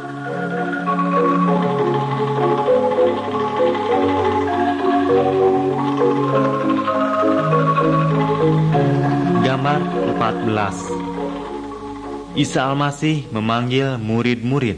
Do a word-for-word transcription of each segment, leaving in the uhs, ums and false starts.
Gambar empat belas. Isa Al-Masih memanggil murid-murid.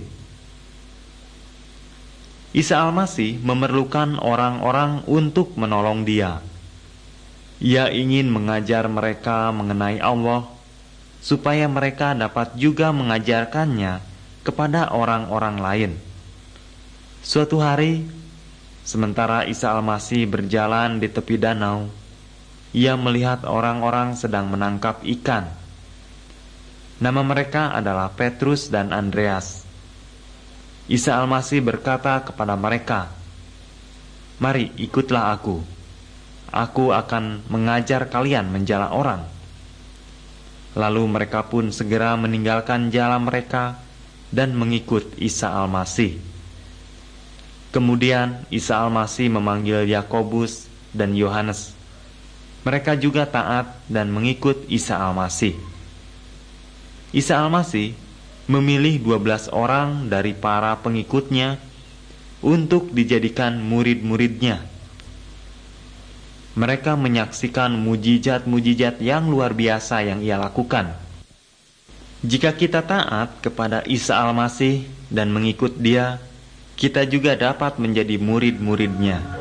Isa Al-Masih memerlukan orang-orang untuk menolong dia. Ia ingin mengajar mereka mengenai Allah, supaya mereka dapat juga mengajarkannya kepada orang-orang lain. Suatu hari, sementara Isa Al-Masih berjalan di tepi danau, ia melihat orang-orang sedang menangkap ikan. Nama mereka adalah Petrus dan Andreas. Isa Al-Masih berkata kepada mereka, "Mari ikutlah aku. Aku akan mengajar kalian menjala orang." Lalu mereka pun segera meninggalkan jala mereka dan mengikut Isa Al-Masih. Kemudian Isa Al-Masih memanggil Yakobus dan Yohanes. Mereka juga taat dan mengikut Isa Al-Masih. Isa Al-Masih memilih dua belas orang dari para pengikutnya untuk dijadikan murid-muridnya. Mereka menyaksikan mujizat-mujizat yang luar biasa yang ia lakukan. Jika kita taat kepada Isa Al-Masih dan mengikut dia, kita juga dapat menjadi murid-muridnya.